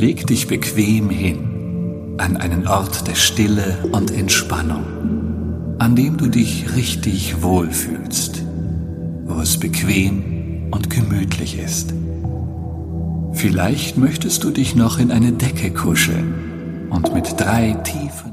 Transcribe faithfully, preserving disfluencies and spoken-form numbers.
Leg dich bequem hin, an einen Ort der Stille und Entspannung, an dem du dich richtig wohlfühlst, wo es bequem und gemütlich ist. Vielleicht möchtest du dich noch in eine Decke kuscheln und mit drei tiefen